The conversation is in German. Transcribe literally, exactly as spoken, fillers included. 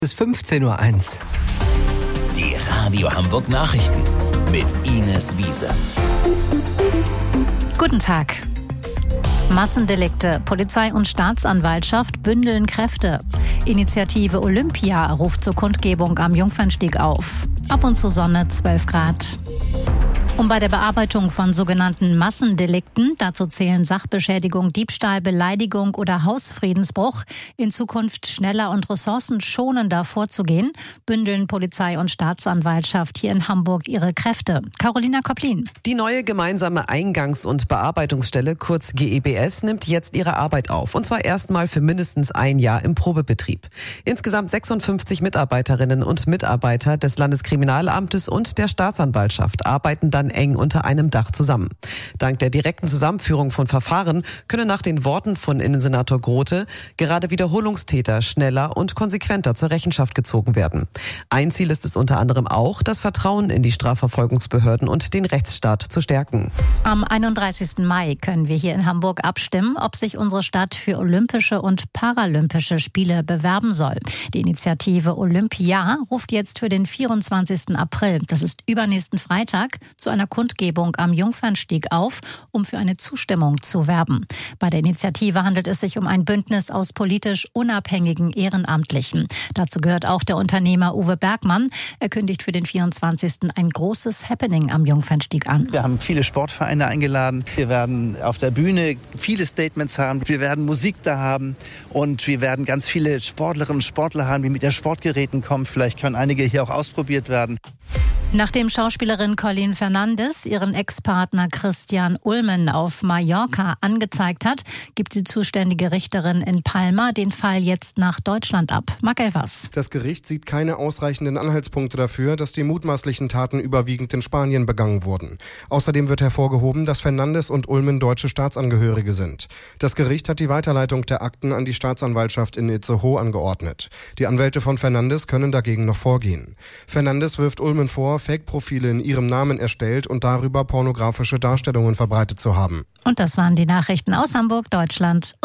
Es ist fünfzehn Uhr eins. Die Radio Hamburg Nachrichten mit Ines Wiese. Guten Tag. Massendelikte. Polizei und Staatsanwaltschaft bündeln Kräfte. Initiative Olympia ruft zur Kundgebung am Jungfernstieg auf. Ab und zu Sonne, zwölf Grad. Um bei der Bearbeitung von sogenannten Massendelikten, dazu zählen Sachbeschädigung, Diebstahl, Beleidigung oder Hausfriedensbruch, in Zukunft schneller und ressourcenschonender vorzugehen, bündeln Polizei und Staatsanwaltschaft hier in Hamburg ihre Kräfte. Carolina Kopplin. Die neue gemeinsame Eingangs- und Bearbeitungsstelle, kurz G E B S, nimmt jetzt ihre Arbeit auf. Und zwar erstmal für mindestens ein Jahr im Probebetrieb. Insgesamt sechsundfünfzig Mitarbeiterinnen und Mitarbeiter des Landeskriminalamtes und der Staatsanwaltschaft arbeiten dann eng unter einem Dach zusammen. Dank der direkten Zusammenführung von Verfahren können nach den Worten von Innensenator Grote gerade Wiederholungstäter schneller und konsequenter zur Rechenschaft gezogen werden. Ein Ziel ist es unter anderem auch, das Vertrauen in die Strafverfolgungsbehörden und den Rechtsstaat zu stärken. Am einunddreißigsten Mai können wir hier in Hamburg abstimmen, ob sich unsere Stadt für Olympische und Paralympische Spiele bewerben soll. Die Initiative Olympia ruft jetzt für den vierundzwanzigsten April, das ist übernächsten Freitag, zu einer Kundgebung am Jungfernstieg auf, um für eine Zustimmung zu werben. Bei der Initiative handelt es sich um ein Bündnis aus politisch unabhängigen Ehrenamtlichen. Dazu gehört auch der Unternehmer Uwe Bergmann. Er kündigt für den vierundzwanzigsten ein großes Happening am Jungfernstieg an. Wir haben viele Sportvereine eingeladen. Wir werden auf der Bühne viele Statements haben. Wir werden Musik da haben und wir werden ganz viele Sportlerinnen und Sportler haben, die mit den Sportgeräten kommen. Vielleicht können einige hier auch ausprobiert werden. Nachdem Schauspielerin Colleen Fernandes ihren Ex-Partner Christian Ulmen auf Mallorca angezeigt hat, gibt die zuständige Richterin in Palma den Fall jetzt nach Deutschland ab. Marc Elvers. Das Gericht sieht keine ausreichenden Anhaltspunkte dafür, dass die mutmaßlichen Taten überwiegend in Spanien begangen wurden. Außerdem wird hervorgehoben, dass Fernandes und Ulmen deutsche Staatsangehörige sind. Das Gericht hat die Weiterleitung der Akten an die Staatsanwaltschaft in Itzehoe angeordnet. Die Anwälte von Fernandes können dagegen noch vorgehen. Fernandes wirft Ulmen vor, Fake-Profile in ihrem Namen erstellt und darüber pornografische Darstellungen verbreitet zu haben. Und das waren die Nachrichten aus Hamburg, Deutschland.